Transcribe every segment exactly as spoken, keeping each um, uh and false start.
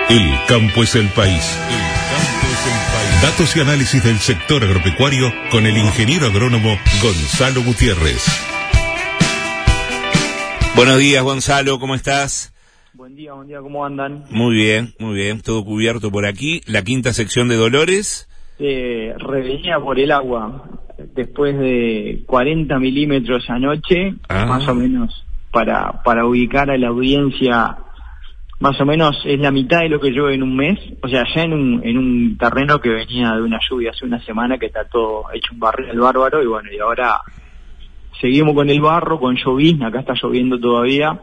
El campo es el país. El campo es el país. Datos y análisis del sector agropecuario con el ingeniero agrónomo Gonzalo Gutiérrez. Buenos días, Gonzalo, ¿cómo estás? Buen día, buen día, ¿cómo andan? Muy bien, muy bien, todo cubierto por aquí. La quinta sección de Dolores. Eh, revenía por el agua después de cuarenta milímetros anoche, ah. más o menos, para, para ubicar a la audiencia. Más o menos es la mitad de lo que llueve en un mes, o sea, ya en un en un terreno que venía de una lluvia hace una semana que está todo hecho un barril bárbaro, y bueno, y ahora seguimos con el barro, con llovizna, acá está lloviendo todavía,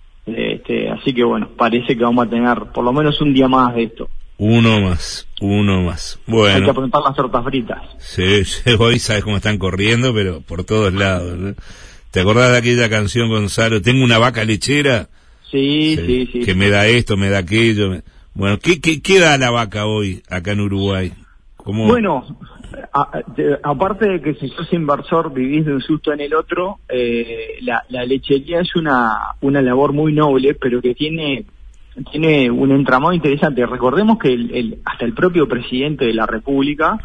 este, así que bueno, parece que vamos a tener por lo menos un día más de esto. Uno más, uno más. Bueno. Hay que apuntar las tortas fritas. Sí, sí, hoy sabes cómo están corriendo, pero por todos lados, ¿no? ¿Te acordás de aquella canción, Gonzalo? Tengo una vaca lechera. Sí, sí, sí, sí. Que sí. me da esto, me da aquello. Bueno, ¿qué, qué, qué da la vaca hoy acá en Uruguay? ¿Cómo? Bueno, a, de, aparte de que si sos inversor vivís de un susto en el otro, eh, la, la lechería es una, una labor muy noble, pero que tiene, tiene un entramado interesante. Recordemos que el, el, hasta el propio presidente de la República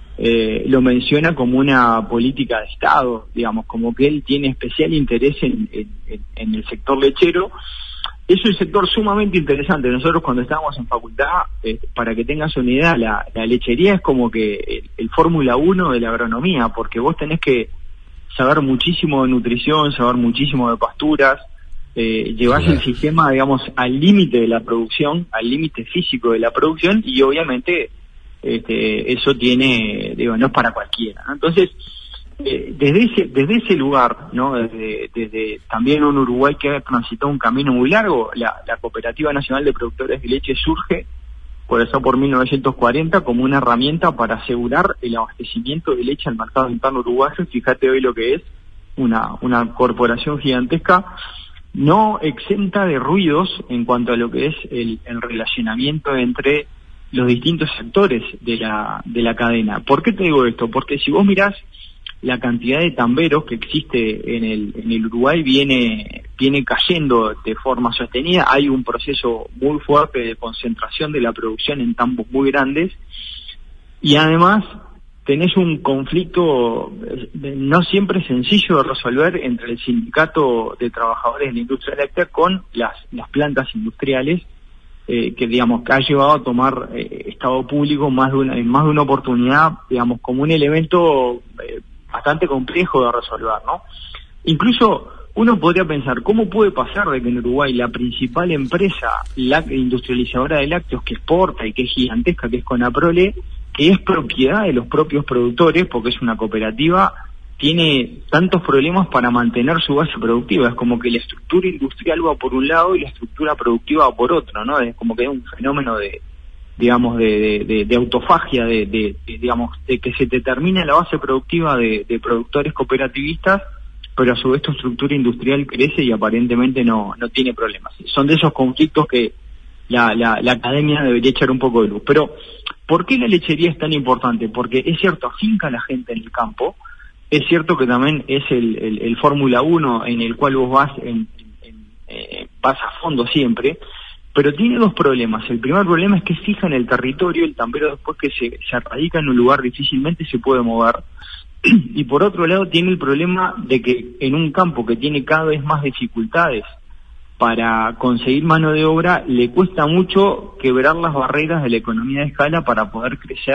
eh, lo menciona como una política de Estado, digamos, como que él tiene especial interés en, en, en el sector lechero. Es un sector sumamente interesante. Nosotros cuando estábamos en facultad, eh, para que tengas una idea, la, la lechería es como que el, el Fórmula uno de la agronomía, porque vos tenés que saber muchísimo de nutrición, saber muchísimo de pasturas, eh, llevás el sistema, digamos, al límite de la producción, al límite físico de la producción, y obviamente este, eso tiene, digo, no es para cualquiera, ¿no? Entonces, Eh, desde ese desde ese lugar, no, desde, desde también un Uruguay que ha transitado un camino muy largo, la, la Cooperativa Nacional de Productores de Leche surge por eso por mil novecientos cuarenta como una herramienta para asegurar el abastecimiento de leche al mercado interno uruguayo. Fíjate hoy lo que es una una corporación gigantesca, no exenta de ruidos en cuanto a lo que es el, el relacionamiento entre los distintos sectores de la de la cadena. ¿Por qué te digo esto? Porque si vos mirás la cantidad de tamberos que existe en el en el Uruguay viene viene cayendo de forma sostenida. Hay un proceso muy fuerte de concentración de la producción en tambos muy grandes, y además tenés un conflicto no siempre sencillo de resolver entre el sindicato de trabajadores de la industria láctea con las las plantas industriales, eh, que digamos que ha llevado a tomar eh, Estado público más de una en más de una oportunidad, digamos, como un elemento eh, bastante complejo de resolver, ¿no? Incluso uno podría pensar, ¿cómo puede pasar de que en Uruguay la principal empresa la industrializadora de lácteos que exporta y que es gigantesca, que es Conaprole, que es propiedad de los propios productores, porque es una cooperativa, tiene tantos problemas para mantener su base productiva? Es como que la estructura industrial va por un lado y la estructura productiva va por otro, ¿no? Es como que hay un fenómeno de digamos, de, de, de, de autofagia, de, de, de, digamos, de que se determina la base productiva de, de productores cooperativistas, pero a su vez tu estructura industrial crece y aparentemente no, no tiene problemas. Son de esos conflictos que la, la, la academia debería echar un poco de luz. Pero, ¿por qué la lechería es tan importante? Porque es cierto, afinca a la gente en el campo, es cierto que también es el, el, el Fórmula uno en el cual vos vas, en, en, eh, vas a fondo siempre, pero tiene dos problemas. El primer problema es que es fija en el territorio, el tambero después que se, se radica en un lugar difícilmente se puede mover. Y por otro lado tiene el problema de que en un campo que tiene cada vez más dificultades para conseguir mano de obra, le cuesta mucho quebrar las barreras de la economía de escala para poder crecer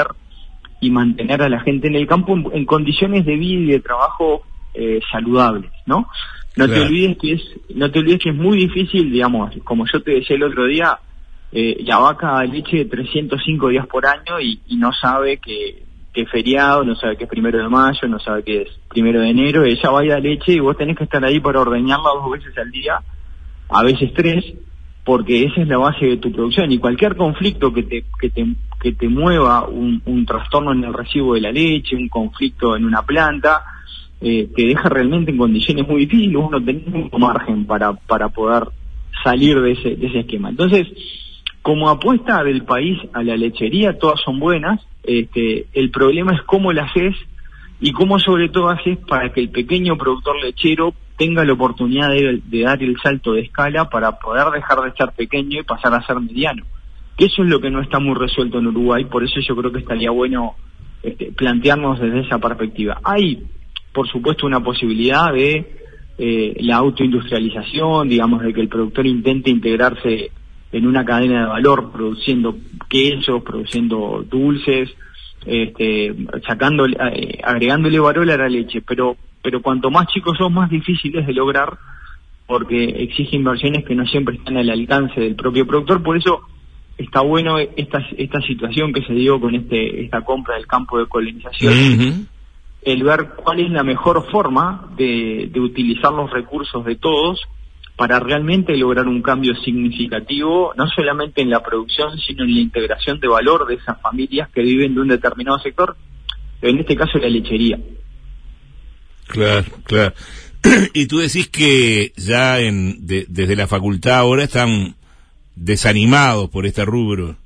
y mantener a la gente en el campo en, en condiciones de vida y de trabajo eh, saludables, ¿no? No claro. te olvides que es, no te olvides que es muy difícil, digamos, como yo te decía el otro día, eh, la vaca da leche trescientos cinco días por año y, y no sabe que, que es feriado, no sabe que es primero de mayo, no sabe que es primero de enero, ella va y da leche y vos tenés que estar ahí para ordeñarla dos veces al día, a veces tres, porque esa es la base de tu producción, y cualquier conflicto que te, que te, que te mueva un, un trastorno en el recibo de la leche, un conflicto en una planta, Eh, te deja realmente en condiciones muy difíciles. Uno tiene un margen para para poder salir de ese de ese esquema. Entonces, como apuesta del país a la lechería, todas son buenas. Este, el problema es cómo la haces y cómo sobre todo haces para que el pequeño productor lechero tenga la oportunidad de, de dar el salto de escala para poder dejar de ser pequeño y pasar a ser mediano. que eso es lo que no está muy resuelto en Uruguay. Por eso yo creo que estaría bueno este, plantearnos desde esa perspectiva. Hay, por supuesto, una posibilidad de eh, la autoindustrialización, digamos, de que el productor intente integrarse en una cadena de valor, produciendo quesos, produciendo dulces, este, sacando, eh, agregándole valor a la leche, pero pero cuanto más chicos son, más difíciles de lograr, porque exige inversiones que no siempre están al alcance del propio productor. Por eso está bueno esta esta situación que se dio con este esta compra del campo de colonización, uh-huh. el ver cuál es la mejor forma de, de utilizar los recursos de todos para realmente lograr un cambio significativo, no solamente en la producción, sino en la integración de valor de esas familias que viven de un determinado sector, en este caso la lechería. Claro, claro. Y tú decís que ya en de, desde la facultad ahora están desanimados por este rubro.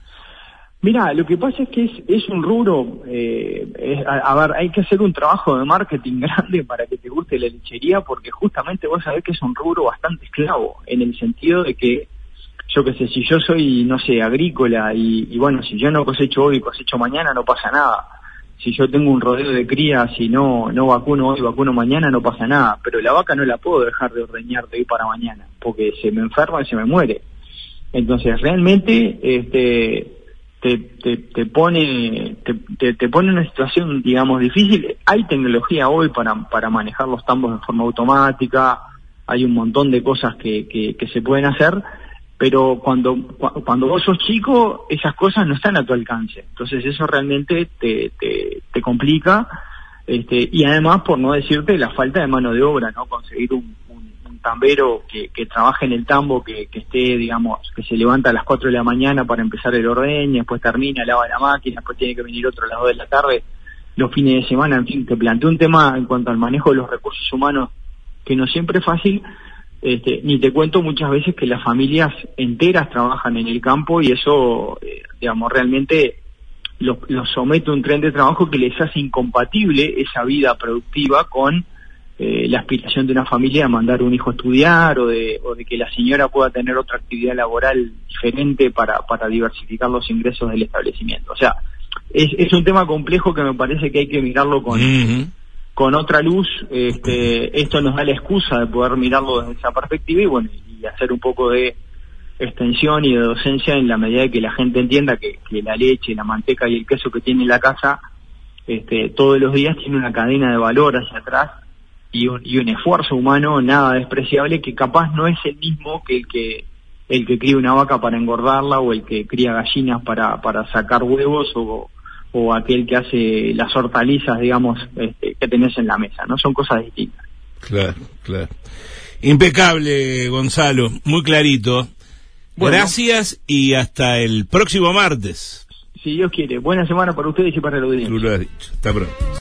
Mira, lo que pasa es que es, es un rubro, eh, es, a, a ver, hay que hacer un trabajo de marketing grande para que te guste la lechería, porque justamente vos sabés que es un rubro bastante esclavo, en el sentido de que, yo qué sé, si yo soy, no sé, agrícola, y, y bueno, si yo no cosecho hoy, cosecho mañana, no pasa nada. Si yo tengo un rodeo de crías y no, no vacuno hoy, vacuno mañana, no pasa nada. Pero la vaca no la puedo dejar de ordeñar de hoy para mañana, porque se me enferma y se me muere. Entonces, realmente, este... Te, te, te pone te, te, te pone en una situación, digamos, difícil. Hay tecnología hoy para para manejar los tambos de forma automática, hay un montón de cosas que, que, que se pueden hacer, pero cuando cuando vos sos chico, esas cosas no están a tu alcance. Entonces eso realmente te, te, te complica, este, y además, por no decirte, la falta de mano de obra, ¿no? Conseguir un tambero que, que trabaje en el tambo, que, que esté, digamos, que se levanta a las cuatro de la mañana para empezar el ordeño, después termina, lava la máquina, después tiene que venir otro a las dos de la tarde, los fines de semana, en fin, te planteo un tema en cuanto al manejo de los recursos humanos que no siempre es fácil, este, ni te cuento muchas veces que las familias enteras trabajan en el campo y eso, eh, digamos, realmente los, los somete a un tren de trabajo que les hace incompatible esa vida productiva con Eh, la aspiración de una familia a mandar un hijo a estudiar o de, o de que la señora pueda tener otra actividad laboral diferente para, para diversificar los ingresos del establecimiento. O sea, es, es un tema complejo que me parece que hay que mirarlo con, uh-huh. con otra luz. Este, esto nos da la excusa de poder mirarlo desde esa perspectiva y bueno, y hacer un poco de extensión y de docencia en la medida de que la gente entienda que, que la leche, la manteca y el queso que tiene en la casa este, todos los días tiene una cadena de valor hacia atrás y un, y un esfuerzo humano nada despreciable, que capaz no es el mismo que el que el que cría una vaca para engordarla, o el que cría gallinas para para sacar huevos, o, o aquel que hace las hortalizas, digamos, este, que tenés en la mesa, ¿no? Son cosas distintas. Claro, claro. Impecable, Gonzalo, muy clarito. Bueno, gracias y hasta el próximo martes. Si Dios quiere. Buena semana para ustedes y para el audiencia. Tú lo has dicho. Hasta pronto.